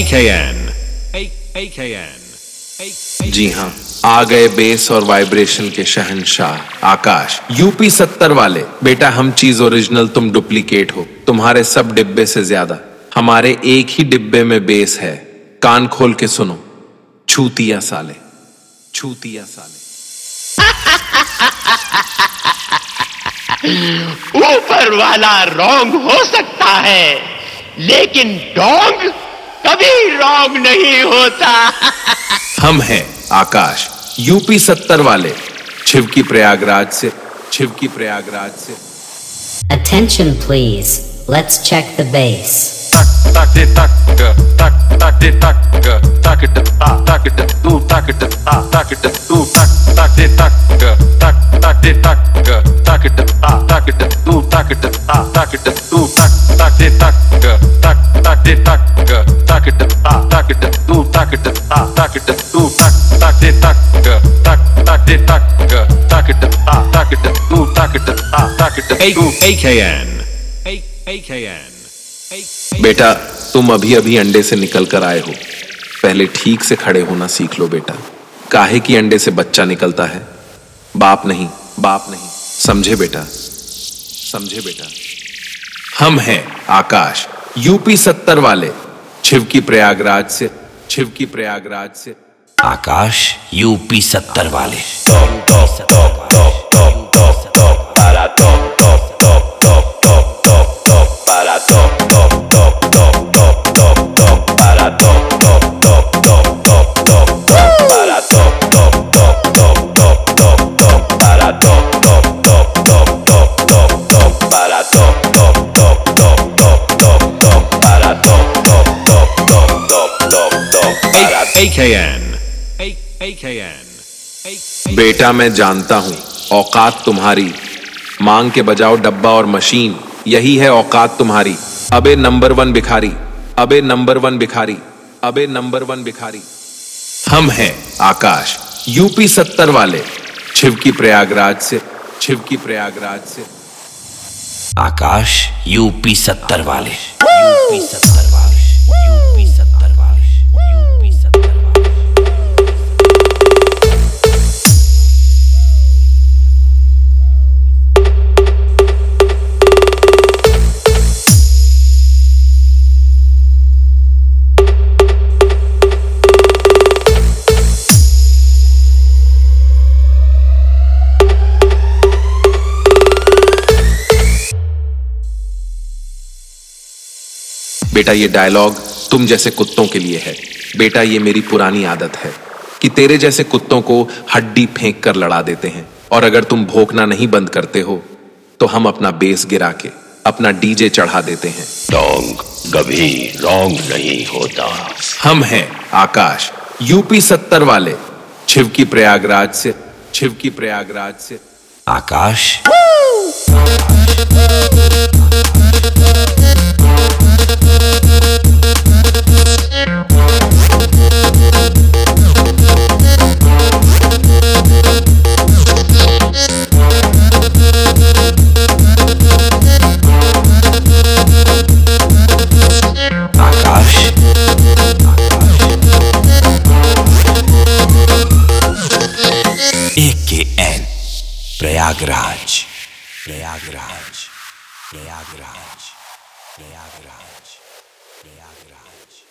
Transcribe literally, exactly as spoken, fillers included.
K N. A K N. जी हाँ, आ गए base और वाइब्रेशन के शहंशाह आकाश। यूपी सत्तर वाले, बेटा हम चीज ओरिजिनल, तुम डुप्लीकेट हो। तुम्हारे सब डिब्बे से ज्यादा हमारे एक ही डिब्बे में बेस है। कान खोल के सुनो, छूतिया साले, छूतिया साले। ऊपर वाला रॉन्ग हो सकता है, लेकिन डोंग कभी रॉन्ग नहीं होता। हम हैं आकाश, यूपी सत्तर वाले, छिवकी प्रयागराज से, छिवकी प्रयागराज से। Attention please, let's check the bass. Tak de tak tak tak de tak tak it tak it tu tak it tak it tu tak tak de tak tak tak de tak tak it tak it tu tak it tak it tu tak tak de tak tak tak de tak tak it tak it tu tak it tak it tu tak tak de tak tak tak de tak tak it tak it tu tak it tak it tu A K N. A K N. बेटा तुम अभी अभी अंडे से निकल कर आए हो, पहले ठीक से खड़े होना सीख लो बेटा। काहे की अंडे से बच्चा निकलता है, बाप नहीं, बाप नहीं, समझे बेटा, समझे बेटा। हम हैं आकाश, यूपी सत्तर वाले, छिवकी प्रयागराज से, छिवकी प्रयागराज से। आकाश यूपी सत्तर वाले। A K N. A K N. बेटा मैं जानता हूं औकात तुम्हारी, मांग के बजाओ डब्बा और मशीन, यही है औकात तुम्हारी। अबे नंबर वन भिखारी, अबे नंबर वन भिखारी, अबे नंबर वन भिखारी। हम हैं आकाश, यूपी सत्तर वाले, छिवकी प्रयागराज से, छिवकी प्रयागराज से। आकाश यूपी सत्तर वाले, यूपी सत्तर वाले, यूपी सत्तर वाले, यूपी सत्तर वाले। बेटा ये डायलॉग तुम जैसे कुत्तों के लिए है। बेटा ये मेरी पुरानी आदत है कि तेरे जैसे कुत्तों को हड्डी फेंक कर लड़ा देते हैं, और अगर तुम भौंकना नहीं बंद करते हो तो हम अपना बेस गिरा के अपना डीजे चढ़ा देते हैं। डोंग कभी रॉन्ग नहीं होता। हम हैं आकाश, यूपी सत्तर वाले, छिवकी प्रयागराज से, छिवकी प्रयागराज से। आकाश A K N Prayagraj, Prayagraj, Prayagraj, Prayagraj, Prayagraj.